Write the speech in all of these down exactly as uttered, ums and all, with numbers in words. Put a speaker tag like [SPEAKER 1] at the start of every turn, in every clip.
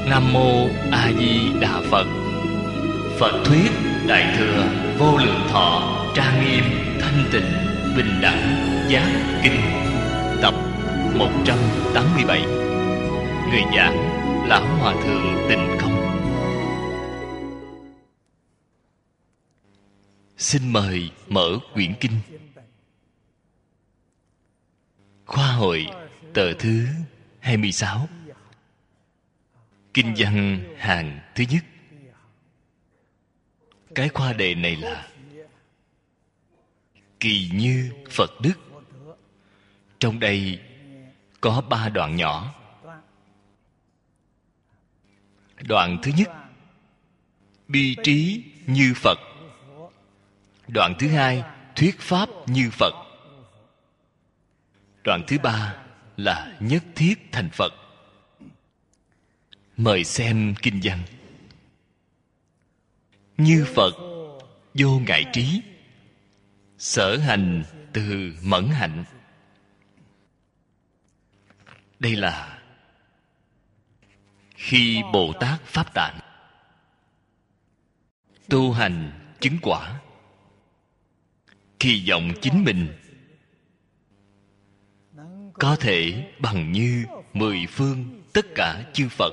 [SPEAKER 1] Nam Mô A Di Đà Phật. Phật thuyết Đại Thừa Vô Lượng Thọ Trang Nghiêm Thanh Tịnh Bình Đẳng Giác Kinh, tập một trăm tám mươi bảy. Người giảng Lão Hòa Thượng Tịnh Không. Xin mời mở quyển kinh. Khoa hội tờ thứ hai mươi sáu. Kinh văn hàng thứ nhất. Cái khoa đề này là kỳ như Phật đức. Trong đây có ba đoạn nhỏ. Đoạn thứ nhất, bi trí như Phật. Đoạn thứ hai, thuyết pháp như Phật. Đoạn thứ ba là nhất thiết thành Phật. Mời xem kinh văn. Như Phật vô ngại trí, sở hành từ mẫn hạnh. Đây là khi Bồ Tát Pháp Tạng tu hành chứng quả, kỳ vọng chính mình có thể bằng như mười phương tất cả chư Phật.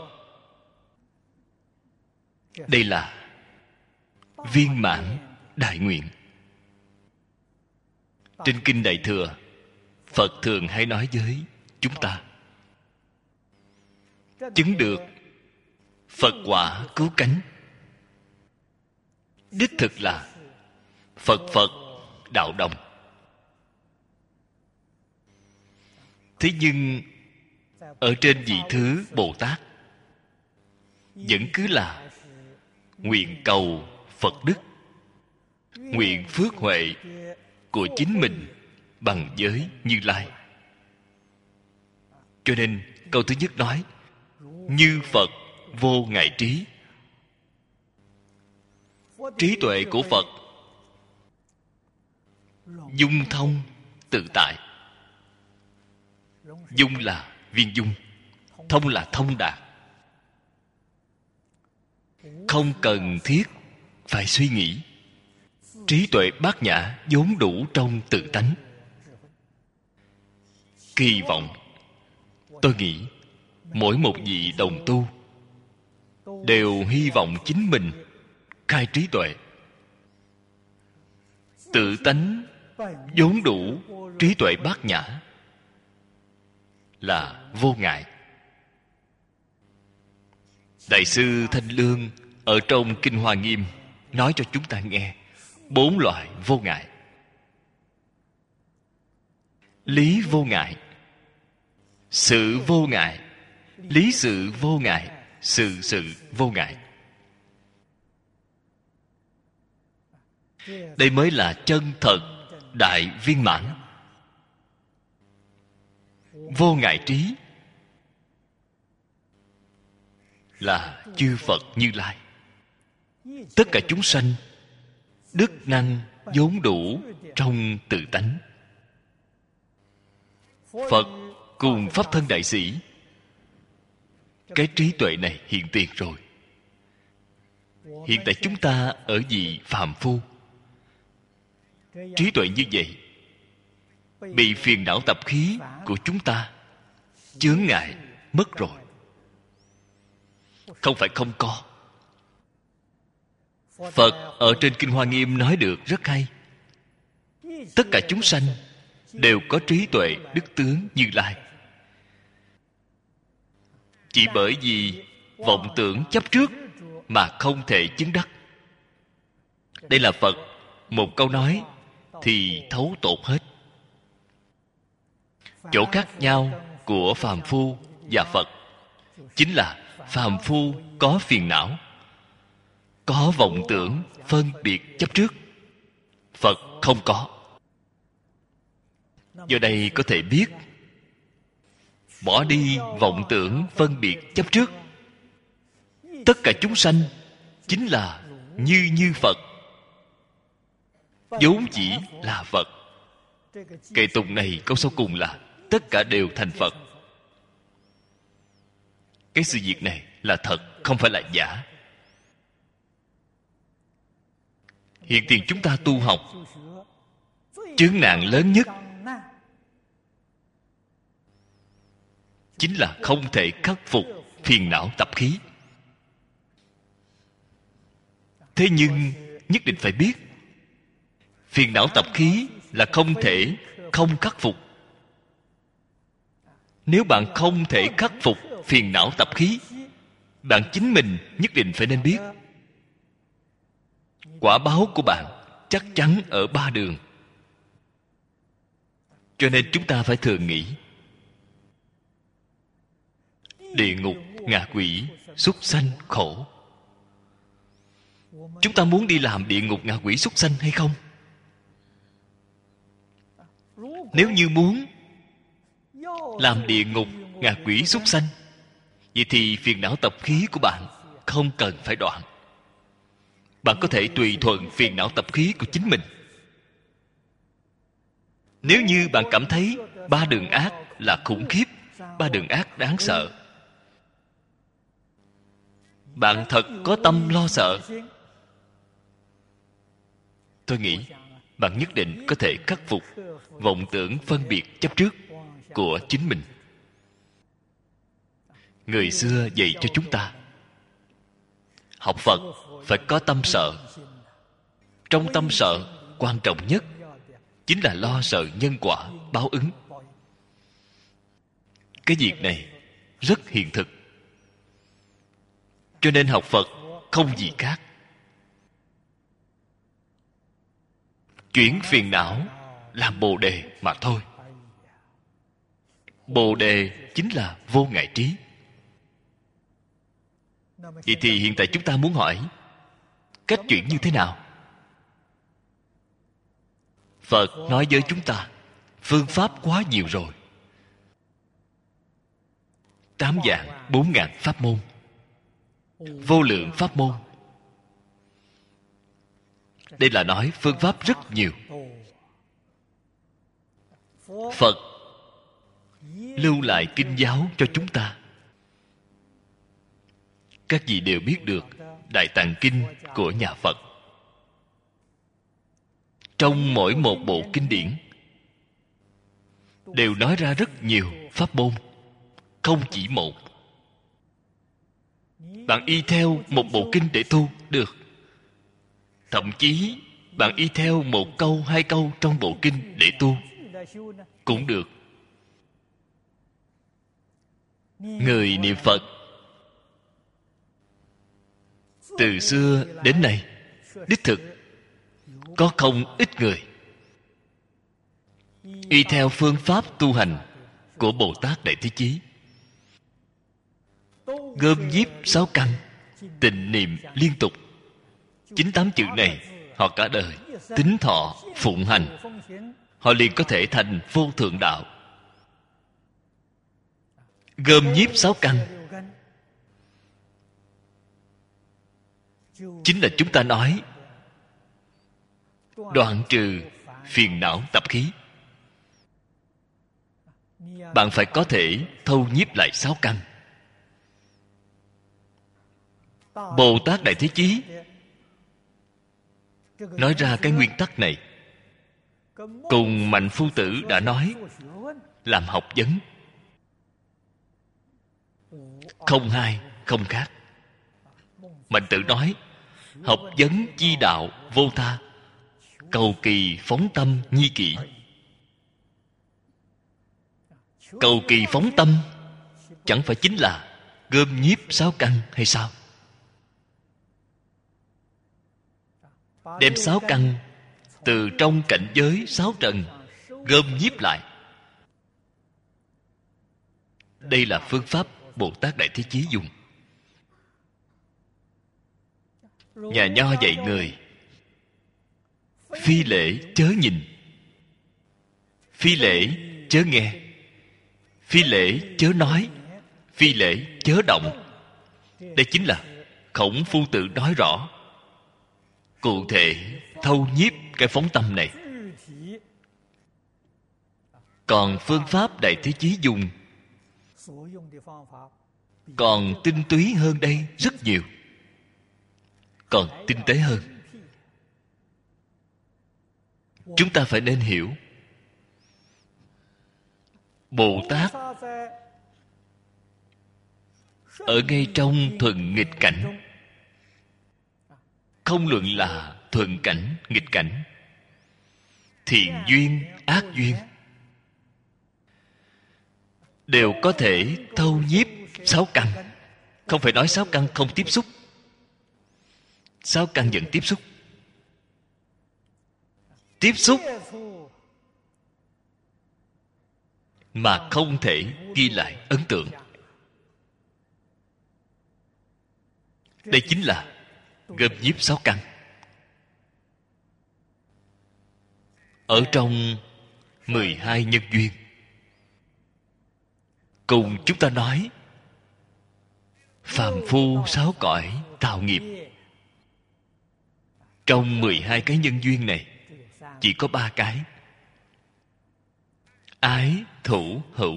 [SPEAKER 1] Đây là viên mãn đại nguyện. Trên kinh Đại Thừa, Phật thường hay nói với chúng ta, chứng được Phật quả cứu cánh. Đích thực là Phật Phật đạo đồng. Thế nhưng ở trên vị thứ Bồ Tát vẫn cứ là nguyện cầu Phật đức, nguyện phước huệ của chính mình bằng giới Như Lai. Cho nên câu thứ nhất nói như Phật vô ngại trí. Trí tuệ của Phật dung thông tự tại. Dung là viên dung, thông là thông đạt. Không cần thiết phải suy nghĩ. Trí tuệ bát nhã vốn đủ trong tự tánh. Kỳ vọng, tôi nghĩ mỗi một vị đồng tu đều hy vọng chính mình khai trí tuệ. Tự tánh vốn đủ trí tuệ bát nhã là vô ngại. Đại sư Thanh Lương ở trong Kinh Hoa Nghiêm nói cho chúng ta nghe bốn loại vô ngại. Lý vô ngại, sự vô ngại, lý sự vô ngại, sự sự vô ngại. Đây mới là chân thật đại viên mãn. Vô ngại trí là chư Phật Như Lai. Tất cả chúng sanh đức năng vốn đủ trong tự tánh. Phật cùng Pháp Thân Đại Sĩ, cái trí tuệ này hiện tiền rồi. Hiện tại chúng ta ở vị phàm phu, trí tuệ như vậy bị phiền não tập khí của chúng ta chướng ngại mất rồi. Không phải không có. Phật ở trên Kinh Hoa Nghiêm nói được rất hay. Tất cả chúng sanh đều có trí tuệ đức tướng Như Lai. Chỉ bởi vì vọng tưởng chấp trước mà không thể chứng đắc. Đây là Phật một câu nói thì thấu tột hết. Chỗ khác nhau của phàm phu và Phật chính là phàm phu có phiền não, có vọng tưởng phân biệt chấp trước. Phật không có. Do đây có thể biết, bỏ đi vọng tưởng phân biệt chấp trước, tất cả chúng sanh chính là như như Phật, vốn chỉ là Phật. Kệ tụng này câu sau cùng là tất cả đều thành Phật. Cái sự việc này là thật, không phải là giả. Hiện tiền chúng ta tu học, chướng nạn lớn nhất chính là không thể khắc phục phiền não tập khí. Thế nhưng nhất định phải biết, phiền não tập khí là không thể không khắc phục. Nếu bạn không thể khắc phục phiền não tập khí, bạn chính mình nhất định phải nên biết, quả báo của bạn chắc chắn ở ba đường. Cho nên chúng ta phải thường nghĩ, địa ngục, ngạ quỷ, súc sanh, khổ. Chúng ta muốn đi làm địa ngục, ngạ quỷ, súc sanh hay không? Nếu như muốn làm địa ngục, ngạ quỷ, súc sanh, vậy thì phiền não tập khí của bạn không cần phải đoạn. Bạn có thể tùy thuận phiền não tập khí của chính mình. Nếu như bạn cảm thấy ba đường ác là khủng khiếp, ba đường ác đáng sợ, bạn thật có tâm lo sợ, tôi nghĩ bạn nhất định có thể khắc phục vọng tưởng phân biệt chấp trước của chính mình. Người xưa dạy cho chúng ta, học Phật phải có tâm sợ. Trong tâm sợ, quan trọng nhất chính là lo sợ nhân quả, báo ứng. Cái việc này rất hiện thực. Cho nên học Phật không gì khác, chuyển phiền não làm bồ đề mà thôi. Bồ đề chính là vô ngại trí. Vậy thì hiện tại chúng ta muốn hỏi, cách chuyển như thế nào? Phật nói với chúng ta, phương pháp quá nhiều rồi. Tám vạn bốn ngàn pháp môn, vô lượng pháp môn. Đây là nói phương pháp rất nhiều. Phật lưu lại kinh giáo cho chúng ta. Các vị đều biết được Đại Tạng Kinh của nhà Phật. Trong mỗi một bộ kinh điển đều nói ra rất nhiều pháp môn, không chỉ một. Bạn y theo một bộ kinh để tu được. Thậm chí bạn y theo một câu, hai câu trong bộ kinh để tu cũng được. Người niệm Phật từ xưa đến nay, đích thực có không ít người y theo phương pháp tu hành của Bồ Tát Đại Thế Chí, gom nhiếp sáu căn, tịnh niệm liên tục. Chín tám chữ này họ cả đời tín thọ phụng hành, họ liền có thể thành vô thượng đạo. Gom nhiếp sáu căn chính là chúng ta nói đoạn trừ phiền não tập khí. Bạn phải có thể thâu nhiếp lại sáu căn. Bồ Tát Đại Thế Chí nói ra cái nguyên tắc này, cùng Mạnh Phu Tử đã nói, làm học vấn không hai không khác. Mạnh Tử nói, học vấn chi đạo vô tha, cầu kỳ phóng tâm nhi kỷ. Cầu kỳ phóng tâm chẳng phải chính là gom nhiếp sáu căn hay sao? Đem sáu căn từ trong cảnh giới sáu trần gom nhiếp lại. Đây là phương pháp Bồ Tát Đại Thế Chí dùng. Nhà Nho dạy người, phi lễ chớ nhìn, phi lễ chớ nghe, phi lễ chớ nói, phi lễ chớ động. Đây chính là Khổng Phu Tử nói rõ, cụ thể thâu nhiếp cái phóng tâm này. Còn phương pháp Đại Thế Chí dùng còn tinh túy hơn đây rất nhiều, còn tinh tế hơn. Chúng ta phải nên hiểu, Bồ Tát ở ngay trong thuận nghịch cảnh, không luận là thuận cảnh, nghịch cảnh, thiện duyên, ác duyên, đều có thể thâu nhiếp sáu căn. Không phải nói sáu căn không tiếp xúc, sáu căn vẫn tiếp xúc. Tiếp xúc mà không thể ghi lại ấn tượng. Đây chính là gom nhiếp sáu căn. Ở trong mười hai nhân duyên, cùng chúng ta nói phàm phu sáu cõi tạo nghiệp. Trong mười hai cái nhân duyên này chỉ có ba cái: ái, thủ, hữu.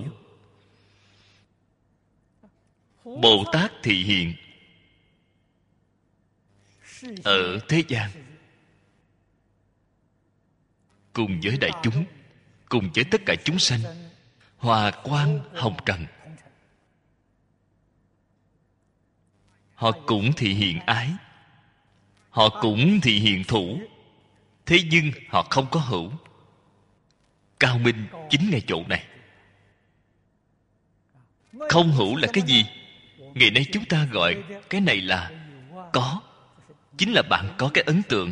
[SPEAKER 1] Bồ Tát thị hiện ở thế gian, cùng với đại chúng, cùng với tất cả chúng sanh, hòa quang hồng trần. Họ cũng thị hiện ái, họ cũng thị hiện thủ, thế nhưng họ không có hữu. Cao minh chính ngay chỗ này. Không hữu là cái gì? Ngày nay chúng ta gọi cái này là có. Chính là bạn có cái ấn tượng.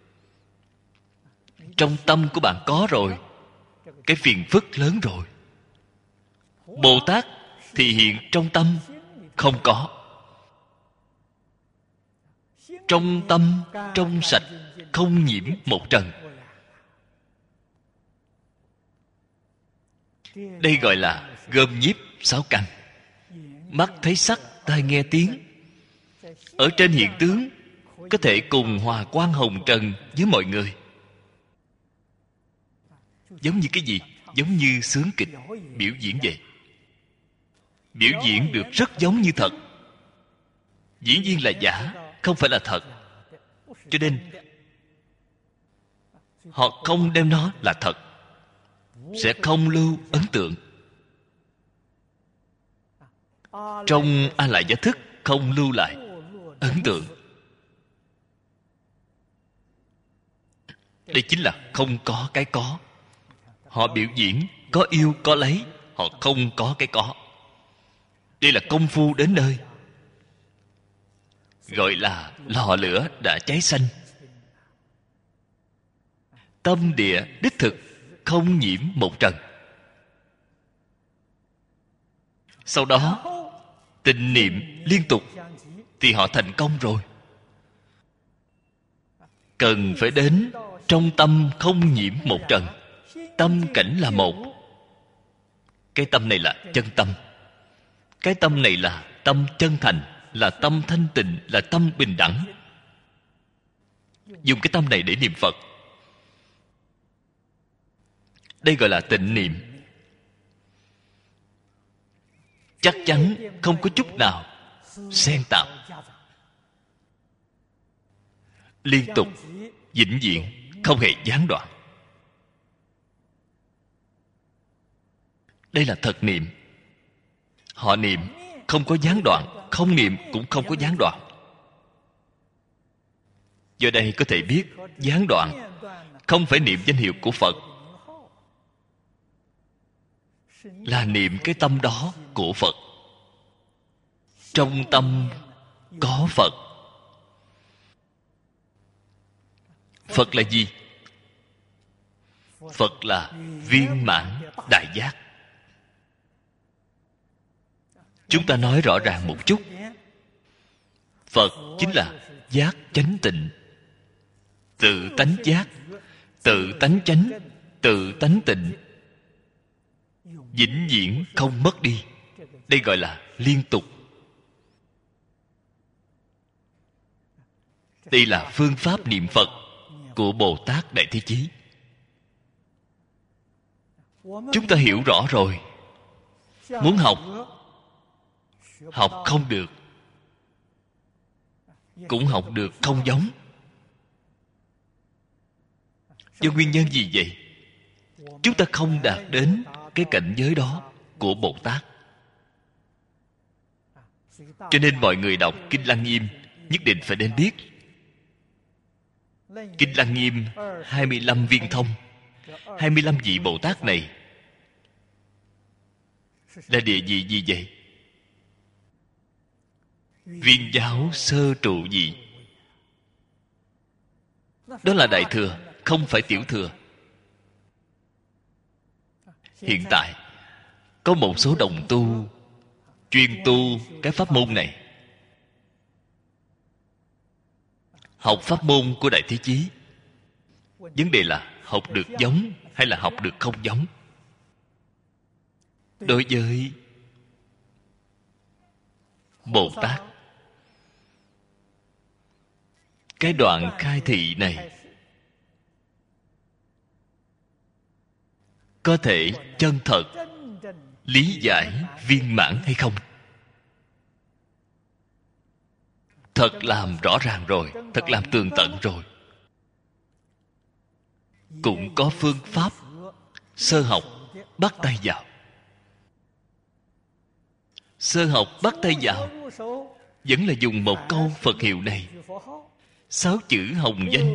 [SPEAKER 1] Trong tâm của bạn có rồi, cái phiền phức lớn rồi. Bồ Tát thì hiện trong tâm không có. Trong tâm trong sạch, không nhiễm một trần. Đây gọi là gom nhiếp sáu căn. Mắt thấy sắc, tai nghe tiếng, ở trên hiện tướng có thể cùng hòa quang hồng trần với mọi người. Giống như cái gì? Giống như sướng kịch, biểu diễn vậy. Biểu diễn được rất giống như thật. Dĩ nhiên là giả, không phải là thật. Cho nên họ không đem nó là thật, sẽ không lưu ấn tượng. Trong A Lại Gia Thức không lưu lại ấn tượng. Đây chính là không có cái có. Họ biểu diễn có yêu có lấy, họ không có cái có. Đây là công phu đến nơi, gọi là lò lửa đã cháy xanh. Tâm địa đích thực, không nhiễm một trần. Sau đó tịnh niệm liên tục thì họ thành công rồi. Cần phải đến trong tâm không nhiễm một trần. Tâm cảnh là một. Cái tâm này là chân tâm. Cái tâm này là tâm chân thành, là tâm thanh tịnh, là tâm bình đẳng. Dùng cái tâm này để niệm Phật. Đây gọi là tịnh niệm. Chắc chắn không có chút nào xen tạp, liên tục, vĩnh viễn, không hề gián đoạn. Đây là thật niệm. Họ niệm không có gián đoạn, không niệm cũng không có gián đoạn. Do đây có thể biết gián đoạn không phải niệm danh hiệu của Phật, là niệm cái tâm đó của Phật. Trong tâm có Phật. Phật là gì? Phật là viên mãn đại giác. Chúng ta nói rõ ràng một chút. Phật chính là giác chánh tịnh, tự tánh giác, tự tánh chánh, tự tánh tịnh, vĩnh viễn không mất đi. Đây gọi là liên tục. Đây là phương pháp niệm Phật của Bồ Tát Đại Thế Chí. Chúng ta hiểu rõ rồi. Muốn học, học không được, cũng học được không giống. Do nguyên nhân gì vậy? Chúng ta không đạt đến cái cảnh giới đó của Bồ Tát. Cho nên mọi người đọc Kinh Lăng Nghiêm nhất định phải nên biết Kinh Lăng Nghiêm hai mươi lăm viên thông, hai mươi lăm vị Bồ Tát này là địa vị gì vậy? Viên giáo sơ trụ vị. Đó là đại thừa, không phải tiểu thừa. Hiện tại có một số đồng tu chuyên tu cái pháp môn này, học pháp môn của Đại Thế Chí. Vấn đề là học được giống hay là học được không giống. Đối với Bồ Tát, cái đoạn khai thị này có thể chân thật lý giải viên mãn hay không? Thật làm rõ ràng rồi, thật làm tường tận rồi. Cũng có phương pháp sơ học bắt tay vào. Sơ học bắt tay vào vẫn là dùng một câu Phật hiệu này, sáu chữ hồng danh,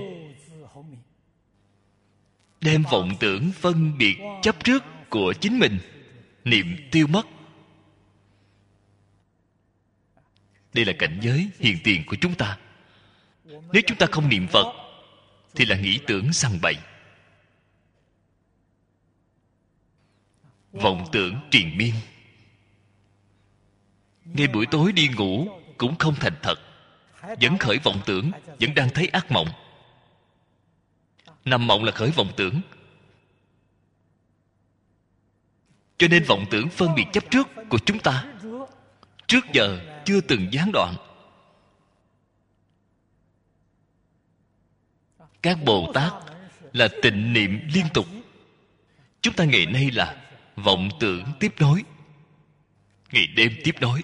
[SPEAKER 1] đem vọng tưởng phân biệt chấp trước của chính mình niệm tiêu mất. Đây là cảnh giới hiện tiền của chúng ta. Nếu chúng ta không niệm Phật thì là nghĩ tưởng sằng bậy, vọng tưởng triền miên. Ngay buổi tối đi ngủ cũng không thành thật, vẫn khởi vọng tưởng, vẫn đang thấy ác mộng. Nằm mộng là khởi vọng tưởng. Cho nên vọng tưởng phân biệt chấp trước của chúng ta trước giờ chưa từng gián đoạn. Các Bồ Tát là tịnh niệm liên tục. Chúng ta ngày nay là vọng tưởng tiếp nối, ngày đêm tiếp nối.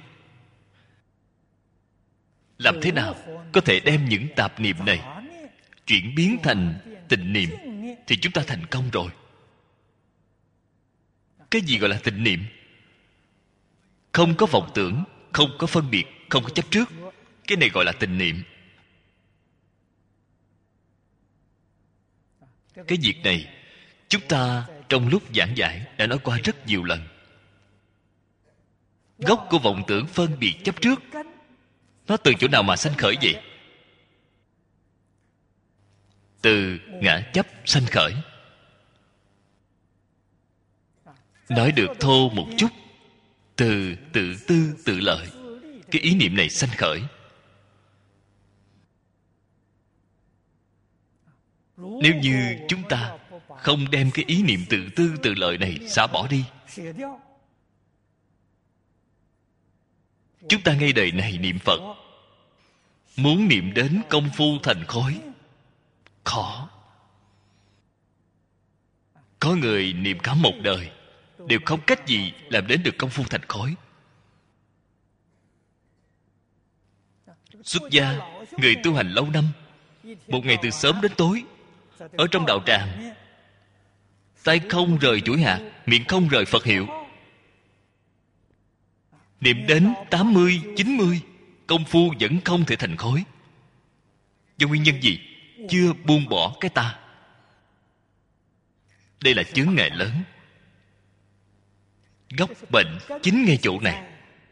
[SPEAKER 1] Làm thế nào có thể đem những tạp niệm này chuyển biến thành tịnh niệm thì chúng ta thành công rồi. Cái gì gọi là tịnh niệm? Không có vọng tưởng, không có phân biệt, không có chấp trước. Cái này gọi là tịnh niệm. Cái việc này chúng ta trong lúc giảng giải đã nói qua rất nhiều lần. Gốc của vọng tưởng phân biệt chấp trước, nó từ chỗ nào mà sanh khởi vậy? Từ ngã chấp sanh khởi. Nói được thô một chút, từ tự tư tự lợi, cái ý niệm này sanh khởi. Nếu như chúng ta không đem cái ý niệm tự tư tự lợi này xả bỏ đi, chúng ta ngay đời này niệm Phật, muốn niệm đến công phu thành khối khó. Có người niệm cả một đời đều không cách gì làm đến được công phu thành khối. Xuất gia, người tu hành lâu năm, một ngày từ sớm đến tối ở trong đạo tràng, tay không rời chuỗi hạt, miệng không rời Phật hiệu, niệm đến tám mươi, chín mươi, công phu vẫn không thể thành khối. Do nguyên nhân gì? Chưa buông bỏ cái ta. Đây là chướng ngại lớn. Gốc bệnh chính ngay chỗ này.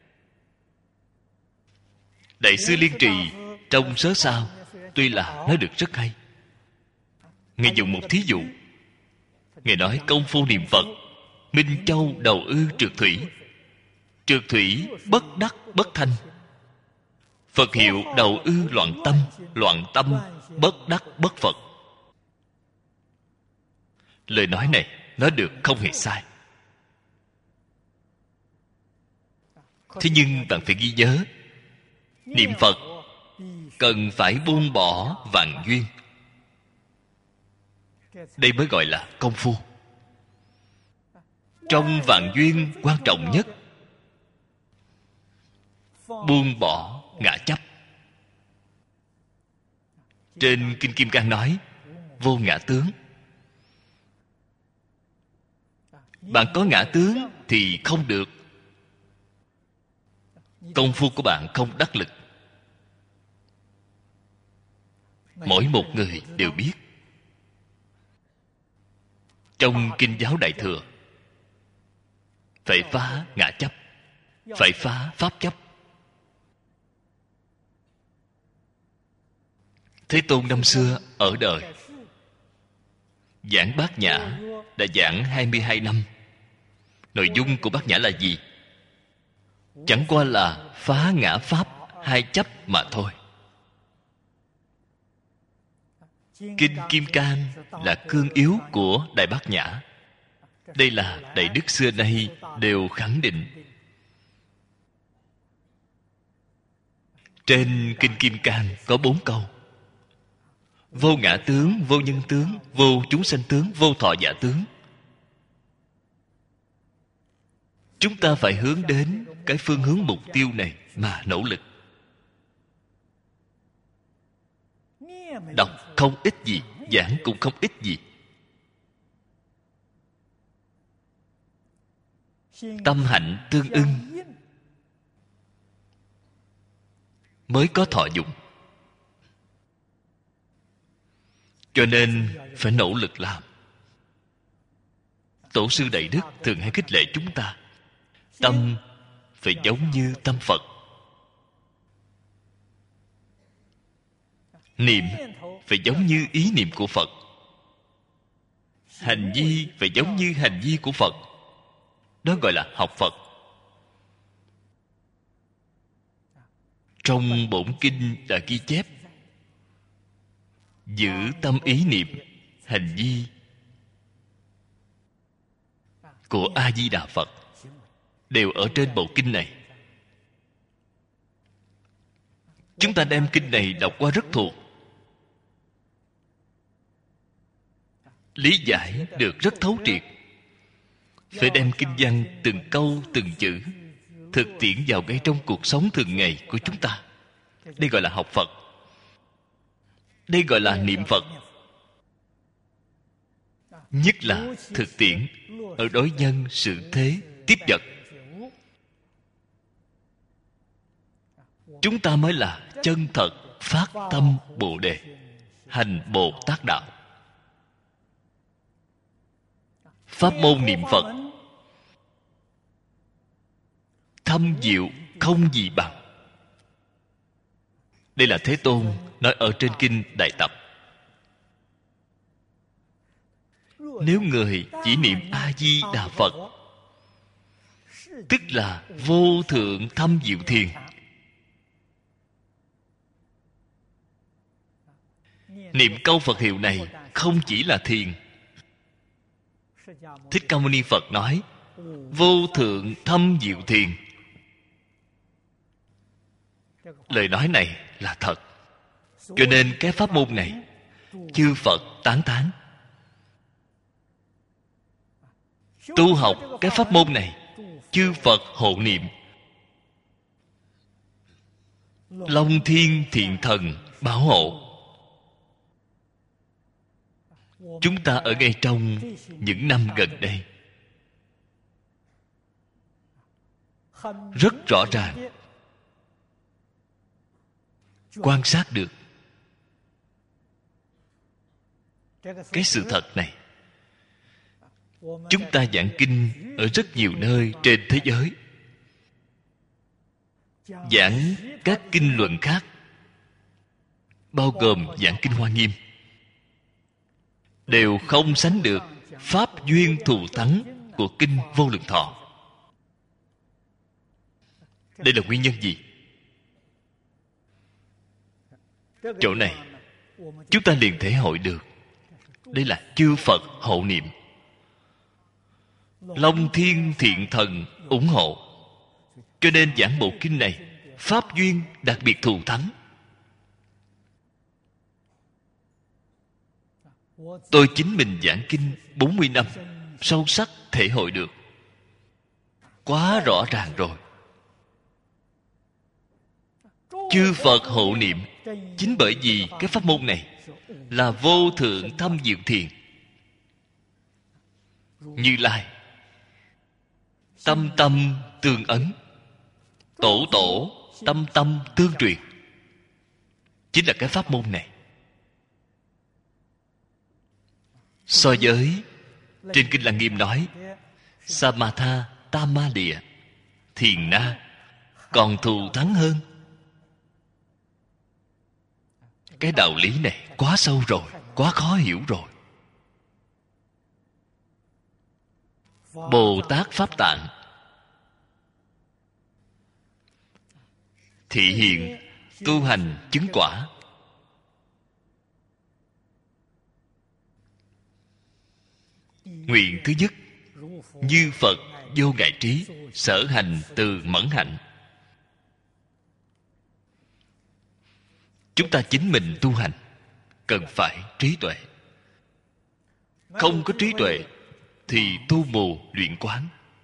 [SPEAKER 1] Đại sư Liên Trì trong Sớ Sao tuy là nói được rất hay. Ngài dùng một thí dụ. Ngài nói công phu niệm Phật, Minh Châu đầu ư trượt thủy, trượt thủy bất đắc bất thanh. Phật hiệu đầu ư loạn tâm, loạn tâm bất đắc bất Phật. Lời nói này nói được không hề sai. Thế nhưng bạn phải ghi nhớ, niệm Phật cần phải buông bỏ vạn duyên. Đây mới gọi là công phu. Trong vạn duyên quan trọng nhất buông bỏ ngã chấp. Trên Kinh Kim Cang nói vô ngã tướng. Bạn có ngã tướng thì không được. Công phu của bạn không đắc lực. Mỗi một người đều biết. Trong Kinh giáo Đại Thừa, phải phá ngã chấp, phải phá pháp chấp. Thế Tôn năm xưa ở đời giảng Bát Nhã đã giảng hai mươi hai năm. Nội dung của Bát Nhã là gì? Chẳng qua là phá ngã pháp hai chấp mà thôi. Kinh Kim Cang là cương yếu của Đại Bát Nhã. Đây là Đại Đức xưa nay đều khẳng định. Trên Kinh Kim Cang có bốn câu: vô ngã tướng, vô nhân tướng, vô chúng sanh tướng, vô thọ giả tướng. Chúng ta phải hướng đến cái phương hướng mục tiêu này mà nỗ lực. Đọc không ít gì, giảng cũng không ít gì. Tâm hạnh tương ưng mới có thọ dụng. Cho nên phải nỗ lực làm. Tổ sư Đại Đức thường hay khích lệ chúng ta: tâm phải giống như tâm Phật. Niệm phải giống như ý niệm của Phật. Hành vi phải giống như hành vi của Phật. Đó gọi là học Phật. Trong bổn kinh đã ghi chép: giữ tâm ý niệm, hành vi của A Di Đà Phật đều ở trên bộ kinh này. Chúng ta đem kinh này đọc qua rất thuộc, lý giải được rất thấu triệt. Phải đem kinh văn từng câu từng chữ thực tiễn vào ngay trong cuộc sống thường ngày của chúng ta. Đây gọi là học Phật. Đây gọi là niệm Phật. Nhất là thực tiễn ở đối nhân sự thế tiếp vật. Chúng ta mới là chân thật phát tâm Bồ Đề, hành Bồ Tát đạo. Pháp môn niệm Phật thâm diệu không gì bằng. Đây là Thế Tôn nói ở trên kinh Đại Tập. Nếu người chỉ niệm A Di Đà Phật, tức là vô thượng thâm diệu thiền. Niệm câu Phật hiệu này không chỉ là thiền. Thích Ca Mâu Ni Phật nói vô thượng thâm diệu thiền. Lời nói này là thật. Cho nên cái pháp môn này chư Phật tán thán. Tu học cái pháp môn này chư Phật hộ niệm. Long thiên thiện thần bảo hộ. Chúng ta ở ngay trong những năm gần đây rất rõ ràng quan sát được cái sự thật này. Chúng ta giảng kinh ở rất nhiều nơi trên thế giới, giảng các kinh luận khác, bao gồm giảng kinh Hoa Nghiêm, đều không sánh được pháp duyên thù thắng của kinh Vô Lượng Thọ. Đây là nguyên nhân gì? Chỗ này chúng ta liền thể hội được đây là chư Phật hộ niệm, Long thiên thiện thần ủng hộ. Cho nên giảng bộ kinh này pháp duyên đặc biệt thù thắng. Tôi chính mình giảng kinh bốn mươi năm, sâu sắc thể hội được. Quá rõ ràng rồi. chư Phật hộ niệm. Chính bởi vì cái pháp môn này là vô thượng thâm diệu thiền. Như Lai tâm tâm tương ấn, tổ tổ tâm tâm tương truyền. Chính là cái pháp môn này. So với trên Kinh Lăng Nghiêm nói Samatha Tama Địa, Thiền Na còn thù thắng hơn. Cái đạo lý này quá sâu rồi, quá khó hiểu rồi. Bồ Tát Pháp Tạng thị hiện tu hành chứng quả. Nguyện thứ nhất, như Phật vô ngại trí, sở hành từ mẫn hạnh. Chúng ta chính mình tu hành cần phải trí tuệ. Không có trí tuệ thì tu mù luyện quán.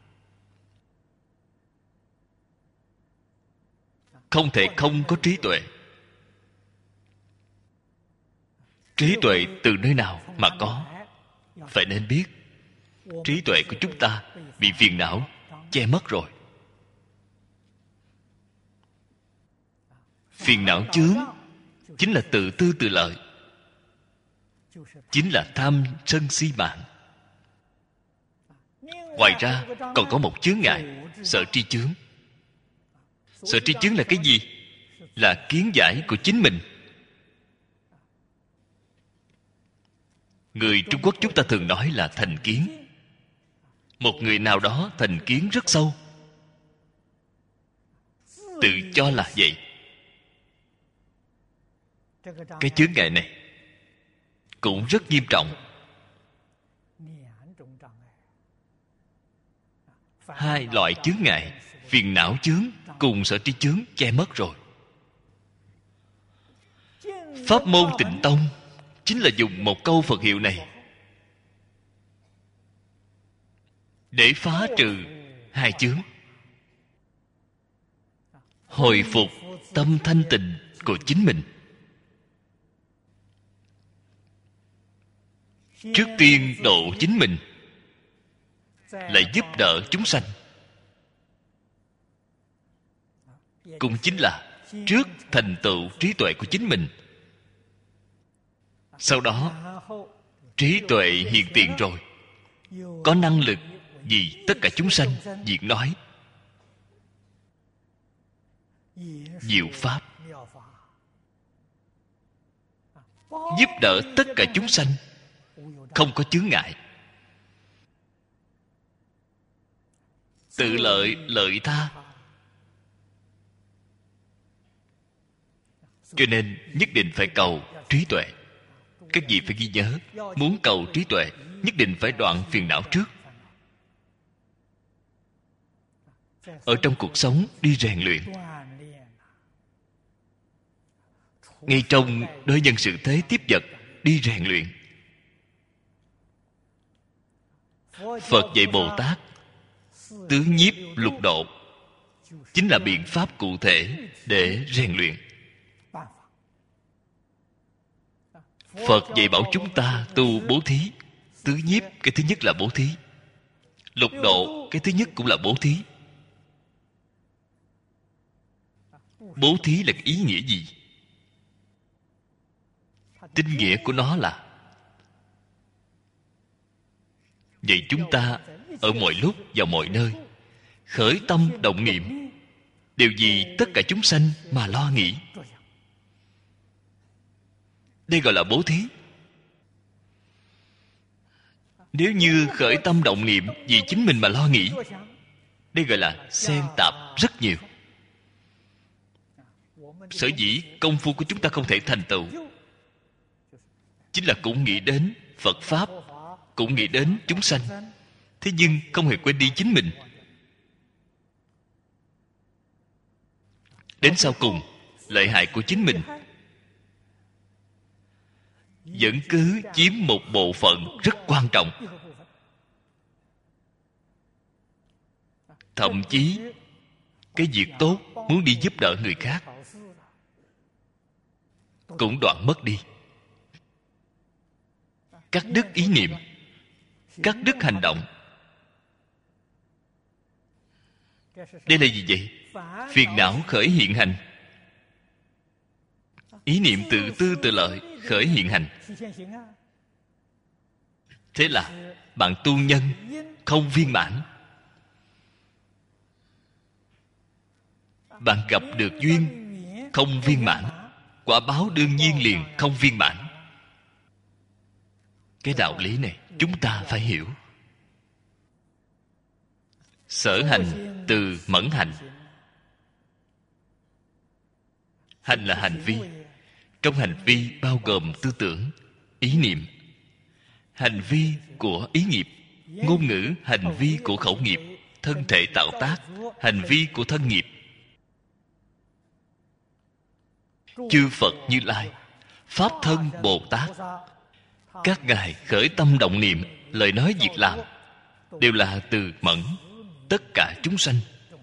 [SPEAKER 1] Không thể không có trí tuệ. Trí tuệ từ nơi nào mà có? Phải nên biết trí tuệ của chúng ta bị phiền não che mất rồi. Phiền não chướng chính là tự tư tự lợi, chính là tham sân si mạng. Ngoài ra còn có một chướng ngại, sợ tri chướng. Sợ tri chướng là cái gì? Là kiến giải của chính mình. Người Trung Quốc chúng ta thường nói là thành kiến. Một người nào đó thành kiến rất sâu, tự cho là vậy. Cái chướng ngại này cũng rất nghiêm trọng. Hai loại chướng ngại, phiền não chướng cùng sở tri chướng che mất rồi. Pháp môn Tịnh Tông chính là dùng một câu Phật hiệu này để phá trừ hai chướng, hồi phục tâm thanh tịnh của chính mình. Trước tiên độ chính mình, lại giúp đỡ chúng sanh. Cũng chính là trước thành tựu trí tuệ của chính mình, sau đó trí tuệ hiện tiền rồi, có năng lực vì tất cả chúng sanh diễn nói diệu pháp, giúp đỡ tất cả chúng sanh không có chướng ngại. Tự lợi lợi tha. Cho nên nhất định phải cầu trí tuệ. Các vị phải ghi nhớ, muốn cầu trí tuệ nhất định phải đoạn phiền não trước. Ở trong cuộc sống đi rèn luyện, ngay trong đối nhân sự thế tiếp vật đi rèn luyện. Phật dạy Bồ Tát tứ nhiếp lục độ chính là biện pháp cụ thể để rèn luyện. Phật dạy bảo chúng ta tu bố thí. Tứ nhiếp cái thứ nhất là bố thí, lục độ cái thứ nhất cũng là bố thí. Bố thí là ý nghĩa gì? Tinh nghĩa của nó là vậy chúng ta ở mọi lúc vào mọi nơi khởi tâm động niệm đều vì tất cả chúng sanh mà lo nghĩ. Đây gọi là bố thí. Nếu như khởi tâm động niệm vì chính mình mà lo nghĩ, đây gọi là xen tạp rất nhiều. Sở dĩ công phu của chúng ta không thể thành tựu, chính là cũng nghĩ đến Phật Pháp, cũng nghĩ đến chúng sanh, thế nhưng không hề quên đi chính mình. Đến sau cùng, lợi hại của chính mình vẫn cứ chiếm một bộ phận rất quan trọng. Thậm chí cái việc tốt muốn đi giúp đỡ người khác, cũng đoạn mất đi. Cắt đứt ý niệm, cắt đứt hành động. Đây là gì vậy? Phiền não khởi hiện hành. Ý niệm tự tư tự lợi khởi hiện hành. Thế là bạn tu nhân không viên mãn. Bạn gặp được duyên không viên mãn, quả báo đương nhiên liền không viên mãn. Cái đạo lý này chúng ta phải hiểu. Sở hành từ mẫn hành. Hành là hành vi. Trong hành vi bao gồm tư tưởng, ý niệm. Hành vi của ý nghiệp, ngôn ngữ, hành vi của khẩu nghiệp, thân thể tạo tác, hành vi của thân nghiệp. Chư Phật Như Lai, Pháp Thân Bồ Tát, các ngài khởi tâm động niệm, lời nói việc làm đều là từ mẫn tất cả chúng sanh.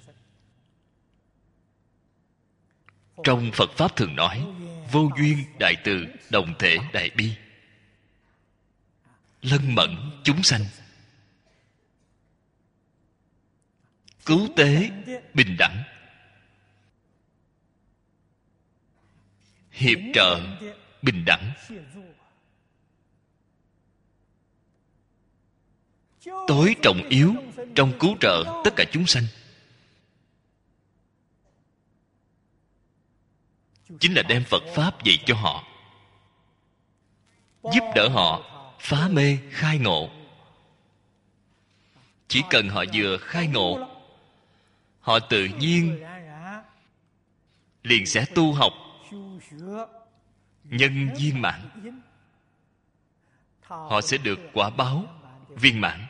[SPEAKER 1] Trong Phật Pháp thường nói vô duyên đại từ, đồng thể đại bi, lân mẫn chúng sanh, cứu tế bình đẳng, hiệp trợ bình đẳng, tối trọng yếu trong cứu trợ tất cả chúng sanh chính là đem Phật Pháp dạy cho họ, giúp đỡ họ phá mê khai ngộ. Chỉ cần họ vừa khai ngộ, họ tự nhiên liền sẽ tu học nhân viên mãn. Họ sẽ được quả báo viên mãn.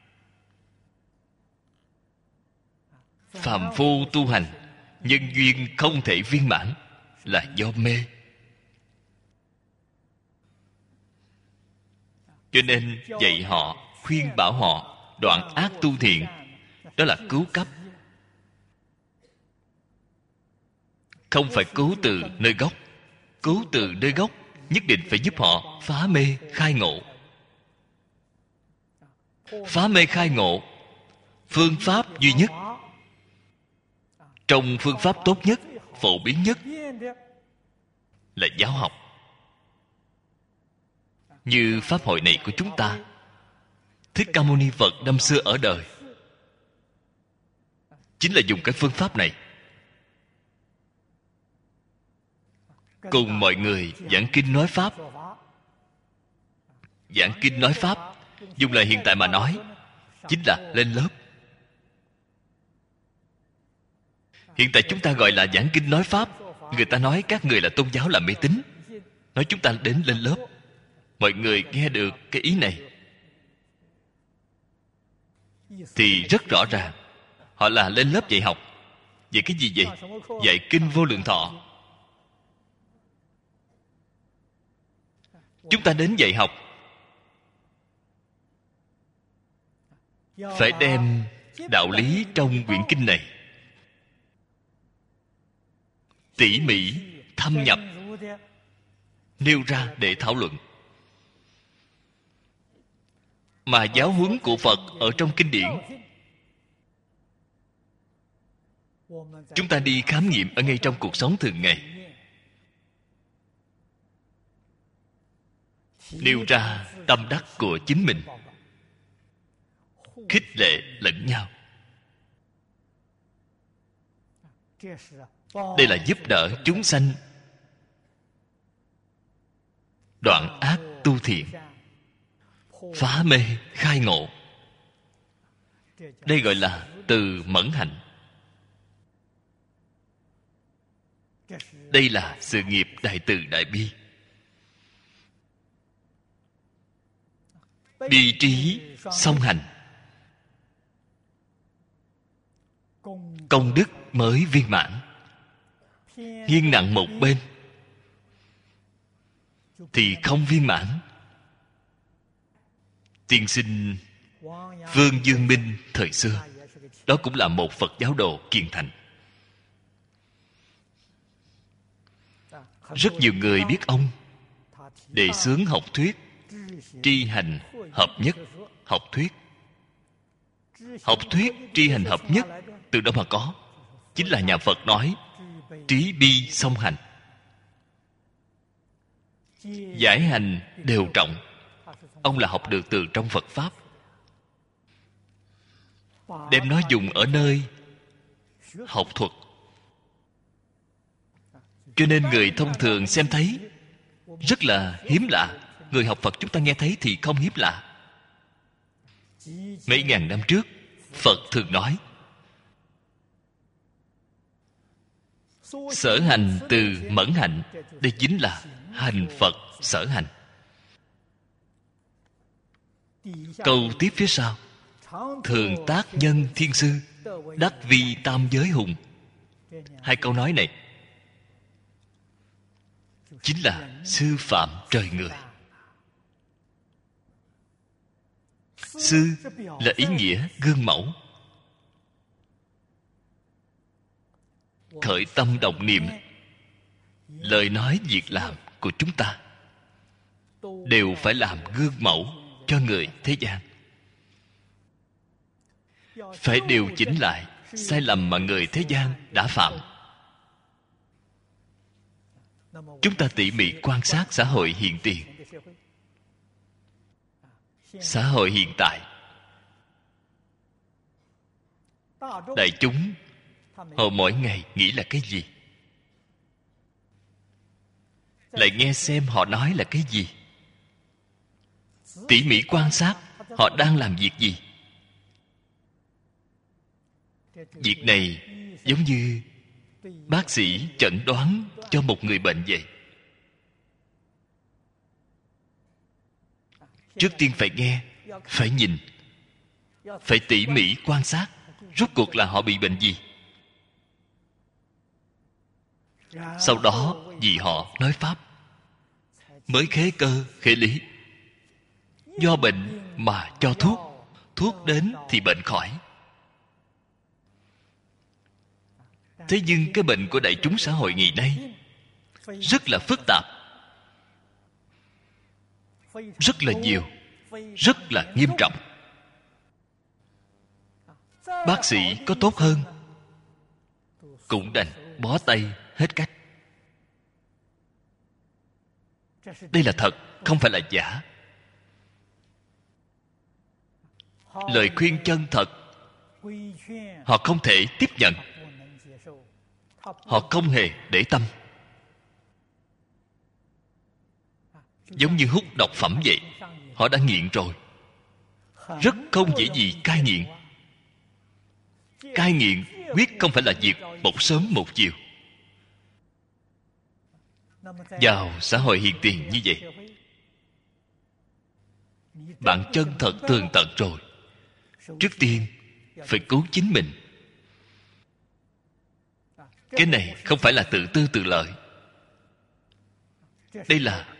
[SPEAKER 1] Phàm phu tu hành, nhân duyên không thể viên mãn là do mê. Cho nên dạy họ, khuyên bảo họ đoạn ác tu thiện, đó là cứu cấp. Không phải cứu từ nơi gốc. Cứu từ nơi gốc nhất định phải giúp họ phá mê khai ngộ. Phá mê khai ngộ, phương pháp duy nhất, trong phương pháp tốt nhất, phổ biến nhất là giáo học. Như pháp hội này của chúng ta, Thích Ca Mâu Ni Phật năm xưa ở đời chính là dùng cái phương pháp này cùng mọi người giảng kinh nói pháp. Giảng kinh nói pháp, dùng lời hiện tại mà nói, chính là lên lớp. Hiện tại chúng ta gọi là giảng kinh nói pháp. Người ta nói các người là tôn giáo, là mê tín. Nói chúng ta đến lên lớp. Mọi người nghe được cái ý này thì rất rõ ràng, họ là lên lớp dạy học. Vậy cái gì vậy? Dạy kinh Vô Lượng Thọ. Chúng ta đến dạy học phải đem đạo lý trong quyển kinh này tỉ mỉ thâm nhập nêu ra để thảo luận. Mà giáo huấn của Phật ở trong kinh điển, chúng ta đi khám nghiệm ở ngay trong cuộc sống thường ngày, nêu ra tâm đắc của chính mình, khích lệ lẫn nhau. Đây là giúp đỡ chúng sanh đoạn ác tu thiện, phá mê khai ngộ. Đây gọi là từ mẫn hạnh. Đây là sự nghiệp đại từ đại bi. Bi trí song hành, công đức mới viên mãn. Nghiêng nặng một bên thì không viên mãn. Tiên sinh Vương Dương Minh thời xưa, đó cũng là một Phật giáo đồ kiền thành. Rất nhiều người biết ông đề xướng học thuyết tri hành hợp nhất. Học thuyết Học thuyết tri hành hợp nhất từ đâu mà có? Chính là nhà Phật nói trí bi song hành, giải hành đều trọng. Ông là học được từ trong Phật Pháp, đem nó dùng ở nơi học thuật. Cho nên người thông thường xem thấy rất là hiếm lạ. Người học Phật chúng ta nghe thấy thì không hiếm lạ. Mấy ngàn năm trước Phật thường nói sở hành từ mẫn hạnh. Đây chính là hành Phật sở hành. Câu tiếp phía sau: thường tác nhân thiên sư, đắc vi tam giới hùng. Hai câu nói này chính là sư phạm trời người. Sư là ý nghĩa gương mẫu. Khởi tâm động niệm, lời nói việc làm của chúng ta đều phải làm gương mẫu cho người thế gian, phải điều chỉnh lại sai lầm mà người thế gian đã phạm. Chúng ta tỉ mỉ quan sát xã hội hiện tiền, xã hội hiện tại. Đại chúng họ mỗi ngày nghĩ là cái gì? Lại nghe xem họ nói là cái gì? Tỉ mỉ quan sát họ đang làm việc gì? Việc này giống như bác sĩ chẩn đoán cho một người bệnh vậy. Trước tiên phải nghe, phải nhìn, phải tỉ mỉ quan sát rốt cuộc là họ bị bệnh gì. Sau đó vì họ nói pháp, mới khế cơ khế lý. Do bệnh mà cho thuốc, thuốc đến thì bệnh khỏi. Thế nhưng cái bệnh của đại chúng xã hội ngày nay rất là phức tạp, rất là nhiều, rất là nghiêm trọng. Bác sĩ có tốt hơn cũng đành bó tay hết cách. Đây là thật, không phải là giả. Lời khuyên chân thật họ không thể tiếp nhận, họ không hề để tâm. Giống như hút độc phẩm vậy, họ đã nghiện rồi, rất không dễ gì cai nghiện. Cai nghiện quyết không phải là việc một sớm một chiều. Vào xã hội hiện tiền như vậy, bạn chân thật tường tận rồi, trước tiên phải cứu chính mình. Cái này không phải là tự tư tự lợi. Đây là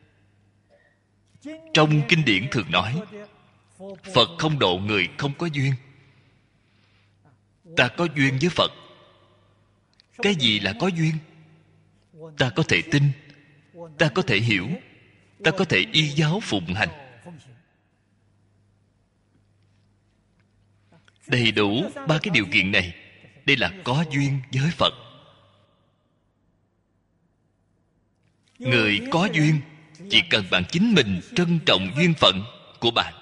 [SPEAKER 1] trong kinh điển thường nói, Phật không độ người không có duyên. Ta có duyên với Phật. Cái gì là có duyên? Ta có thể tin, ta có thể hiểu, ta có thể y giáo phụng hành. Đầy đủ ba cái điều kiện này, đây là có duyên với Phật. Người có duyên chỉ cần bạn chính mình trân trọng duyên phận của bạn,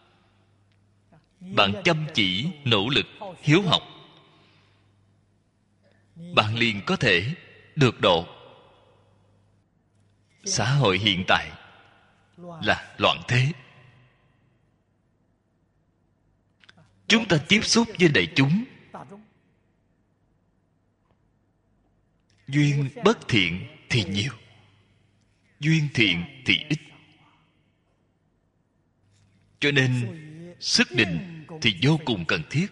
[SPEAKER 1] bạn chăm chỉ nỗ lực hiếu học, bạn liền có thể được độ. Xã hội hiện tại là loạn thế. Chúng ta tiếp xúc với đại chúng, duyên bất thiện thì nhiều, duyên thiện thì ít. Cho nên sức định thì vô cùng cần thiết.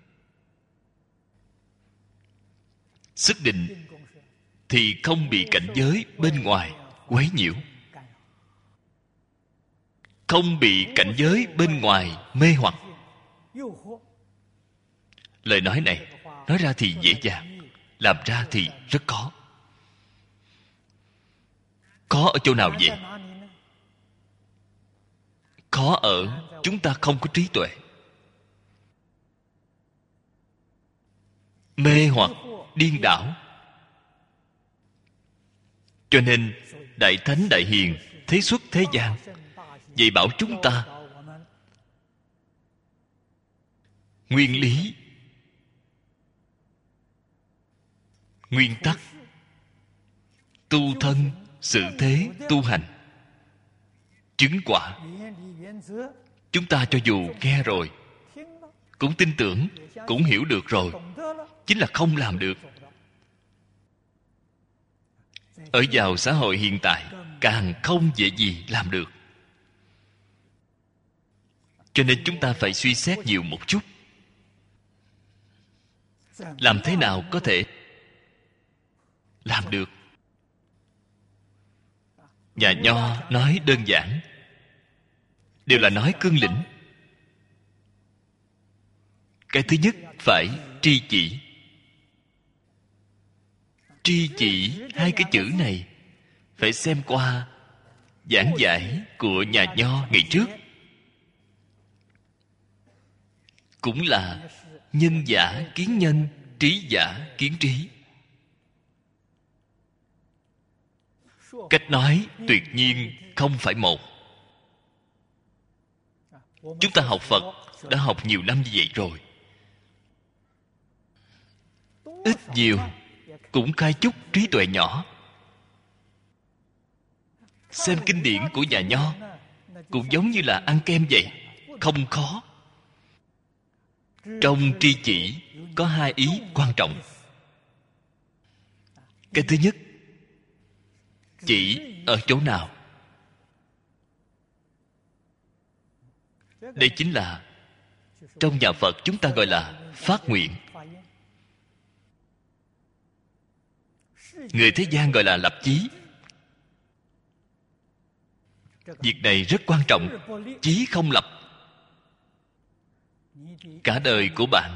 [SPEAKER 1] Sức định thì không bị cảnh giới bên ngoài quấy nhiễu, không bị cảnh giới bên ngoài mê hoặc. Lời nói này nói ra thì dễ dàng, làm ra thì rất khó. Khó ở chỗ nào vậy? Khó ở chúng ta không có trí tuệ, mê hoặc điên đảo. Cho nên Đại Thánh Đại Hiền thế xuất thế gian dạy bảo chúng ta nguyên lý, nguyên tắc tu thân sự thế tu hành, chứng quả. Chúng ta cho dù nghe rồi, cũng tin tưởng, cũng hiểu được rồi, chính là không làm được. Ở vào xã hội hiện tại, càng không dễ gì làm được. Cho nên chúng ta phải suy xét nhiều một chút. Làm thế nào có thể làm được? Nhà Nho nói đơn giản, đều là nói cương lĩnh. Cái thứ nhất phải tri chỉ. Tri chỉ hai cái chữ này phải xem qua giảng giải của nhà Nho ngày trước. Cũng là nhân giả kiến nhân, trí giả kiến trí. Cách nói tuyệt nhiên không phải một. Chúng ta học Phật đã học nhiều năm như vậy rồi, ít nhiều cũng khai chút trí tuệ nhỏ. Xem kinh điển của nhà Nho cũng giống như là ăn kem vậy, không khó. Trong tri chỉ có hai ý quan trọng. Cái thứ nhất, chỉ ở chỗ nào? Đây chính là trong nhà Phật chúng ta gọi là phát nguyện. Người thế gian gọi là lập chí. Việc này rất quan trọng. Chí không lập, cả đời của bạn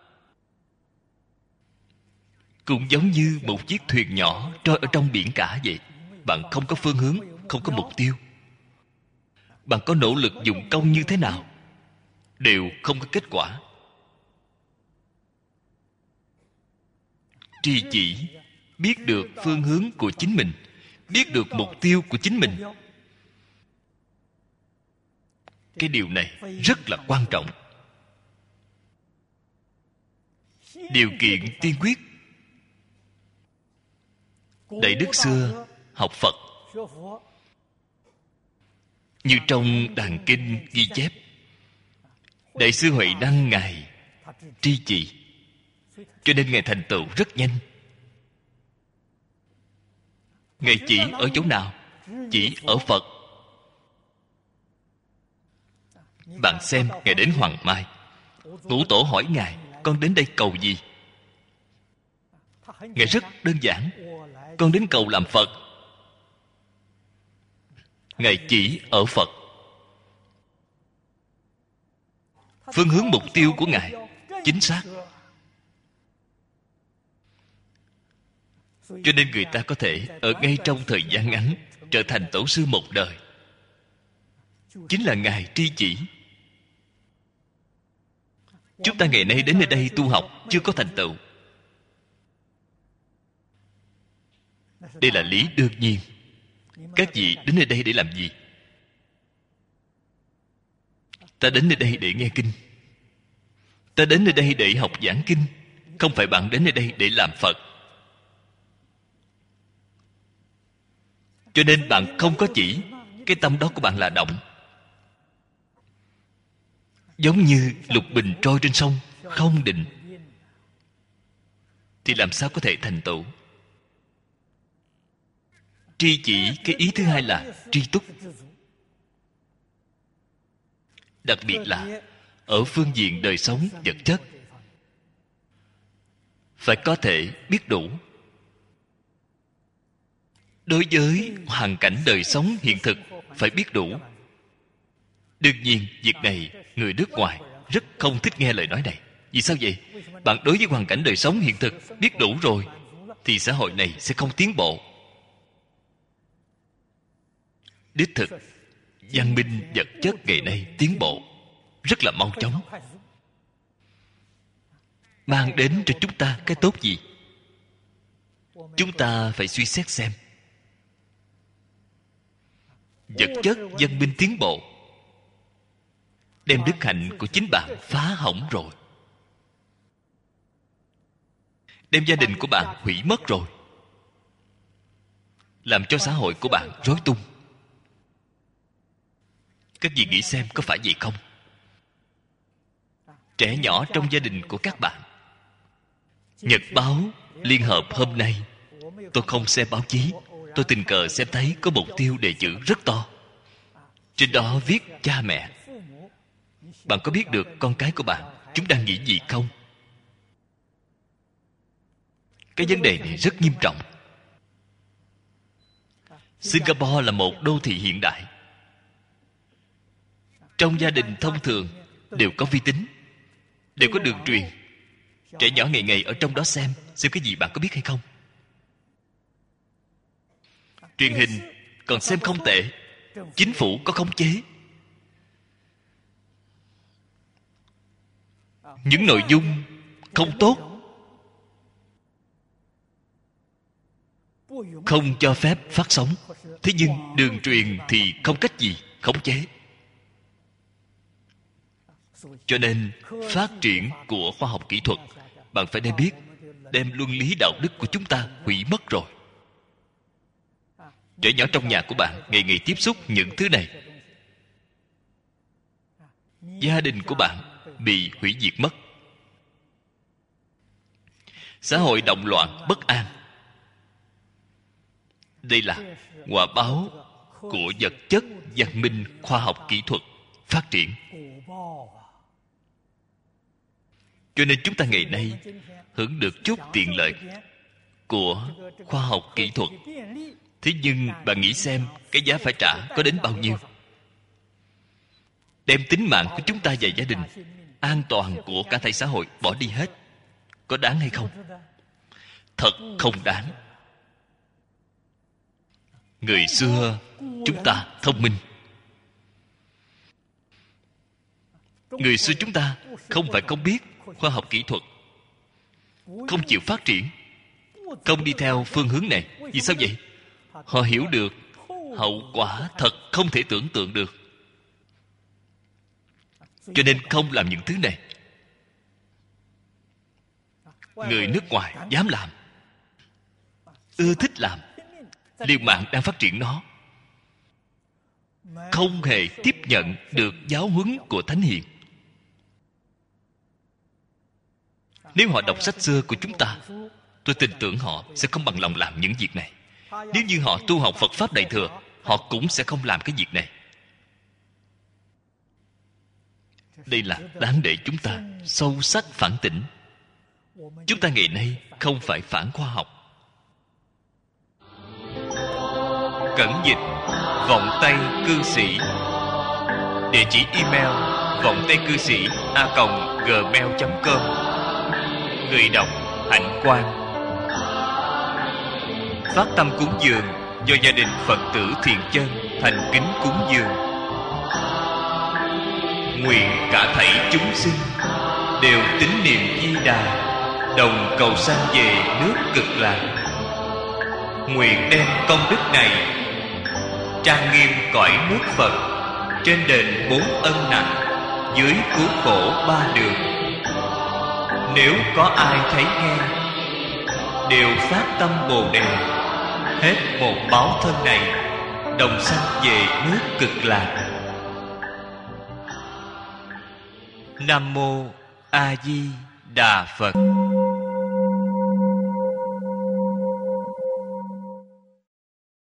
[SPEAKER 1] cũng giống như một chiếc thuyền nhỏ trôi ở trong biển cả vậy. Bạn không có phương hướng, không có mục tiêu. Bạn có nỗ lực dụng công như thế nào, đều không có kết quả. Tri chỉ, biết được phương hướng của chính mình, biết được mục tiêu của chính mình. Cái điều này rất là quan trọng. Điều kiện tiên quyết. Đại đức xưa học Phật, như trong Đàn Kinh ghi chép, Đại sư Huệ Năng Ngài tri chỉ, cho nên Ngài thành tựu rất nhanh. Ngài chỉ ở chỗ nào? Chỉ ở Phật. Bạn xem, Ngài đến Hoàng Mai, Ngũ Tổ hỏi Ngài, con đến đây cầu gì? Ngài rất đơn giản, con đến cầu làm Phật. Ngài chỉ ở Phật. Phương hướng mục tiêu của Ngài chính xác. Cho nên người ta có thể ở ngay trong thời gian ngắn trở thành tổ sư một đời. Chính là Ngài tri chỉ. Chúng ta ngày nay đến nơi đây tu học chưa có thành tựu, đây là lý đương nhiên. Các vị đến nơi đây để làm gì? Ta đến nơi đây để nghe kinh, ta đến nơi đây để học giảng kinh. Không phải bạn đến nơi đây để làm Phật. Cho nên bạn không có chỉ, cái tâm đó của bạn là động. Giống như lục bình trôi trên sông, không định, thì làm sao có thể thành tựu? Tri chỉ, cái ý thứ hai là tri túc. Đặc biệt là ở phương diện đời sống vật chất, phải có thể biết đủ. Đối với hoàn cảnh đời sống hiện thực phải biết đủ. Đương nhiên việc này người nước ngoài rất không thích nghe lời nói này. Vì sao vậy? Bạn đối với hoàn cảnh đời sống hiện thực biết đủ rồi thì xã hội này sẽ không tiến bộ. Đích thực, văn minh vật chất ngày nay tiến bộ rất là mau chóng, mang đến cho chúng ta cái tốt gì? Chúng ta phải suy xét xem. Vật chất văn minh tiến bộ đem đức hạnh của chính bạn phá hỏng rồi, đem gia đình của bạn hủy mất rồi, làm cho xã hội của bạn rối tung. Các vị nghĩ xem có phải vậy không? Trẻ nhỏ trong gia đình của các bạn, Nhật báo Liên Hợp hôm nay, tôi không xem báo chí, tôi tình cờ xem thấy có một tiêu đề chữ rất to. Trên đó viết cha mẹ. Bạn có biết được con cái của bạn chúng đang nghĩ gì không? Cái vấn đề này rất nghiêm trọng. Singapore là một đô thị hiện đại. Trong gia đình thông thường đều có vi tính, đều có đường truyền. Trẻ nhỏ ngày ngày ở trong đó xem Xem cái gì bạn có biết hay không? Truyền hình còn xem không tệ, chính phủ có khống chế. Những nội dung không tốt không cho phép phát sóng. Thế nhưng đường truyền thì không cách gì khống chế. Cho nên phát triển của khoa học kỹ thuật, bạn phải nên biết, đem luân lý đạo đức của chúng ta hủy mất rồi. Trẻ nhỏ trong nhà của bạn ngày ngày tiếp xúc những thứ này, gia đình của bạn bị hủy diệt mất. Xã hội động loạn bất an. Đây là quả báo của vật chất văn minh khoa học kỹ thuật phát triển. Cho nên chúng ta ngày nay hưởng được chút tiện lợi của khoa học kỹ thuật. Thế nhưng bạn nghĩ xem cái giá phải trả có đến bao nhiêu? Đem tính mạng của chúng ta và gia đình, an toàn của cả thảy xã hội bỏ đi hết, có đáng hay không? Thật không đáng. Người xưa chúng ta thông minh. Người xưa chúng ta không phải không biết khoa học kỹ thuật, không chịu phát triển, không đi theo phương hướng này. Vì sao vậy? Họ hiểu được hậu quả thật không thể tưởng tượng được, cho nên không làm những thứ này. Người nước ngoài dám làm, ưa thích làm, liều mạng đang phát triển nó, không hề tiếp nhận được giáo huấn của Thánh Hiền. Nếu họ đọc sách xưa của chúng ta, tôi tin tưởng họ sẽ không bằng lòng làm những việc này. Nếu như họ tu học Phật Pháp Đại Thừa, họ cũng sẽ không làm cái việc này. Đây là đáng để chúng ta sâu sắc phản tỉnh. Chúng ta ngày nay không phải phản khoa học. Cẩn dịch vọng tây cư sĩ. Địa chỉ email vọng tây cư sĩ a còng gmail chấm com. Người đọc Hạnh Quang. Phát tâm cúng dường do gia đình Phật tử Thiện Chân thành kính cúng dường. Nguyện cả thảy chúng sinh đều tín niệm Di Đà, đồng cầu sanh về nước Cực Lạc. Nguyện đem công đức này trang nghiêm cõi nước Phật, trên đền bốn ân nặng, dưới cứu khổ ba đường. Nếu có ai thấy nghe, đều phát tâm Bồ Đề, hết một báo thân này, đồng sanh về nước Cực Lạc. Nam mô A Di Đà Phật.